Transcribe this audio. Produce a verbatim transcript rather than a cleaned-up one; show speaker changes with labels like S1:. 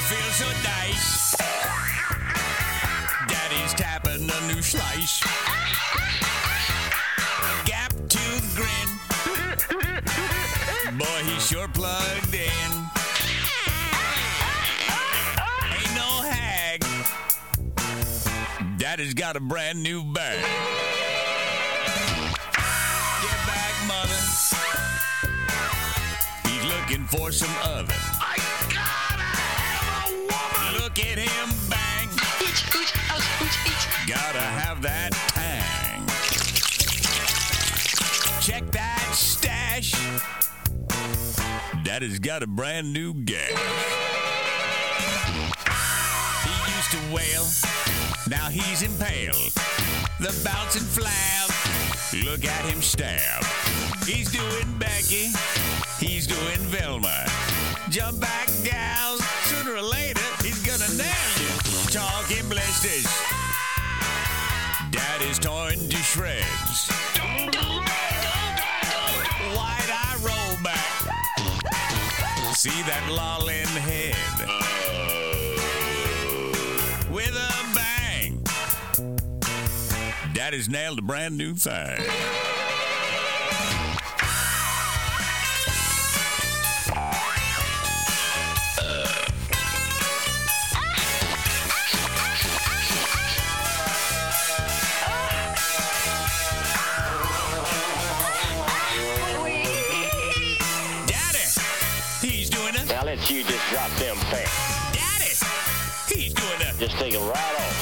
S1: feels so nice. Daddy's tapping a new slice. Gap tooth grin. Boy, he's sure plugged in. Ain't no hag. Daddy's got a brand new bag. Get back, mother. He's looking for some oven.
S2: I gotta have a woman.
S1: Look at him bang.
S2: Each, each, ouch, each, each.
S1: Gotta have that tang. Check that stash. Daddy's got a brand new gas. He used to wail. Now he's impaled. The bouncing flab. Look at him stab. He's doing Becky. He's doing Velma. Jump back, gals. Sooner or later, he's gonna nail you. Talking blisters. Daddy's torn to shreds. Wide-eye roll back. See that lolling head. With a bang. Daddy's nailed a brand new thing.
S3: Now let you just drop them pants.
S1: Daddy, he's doing a...
S3: Just take them right off.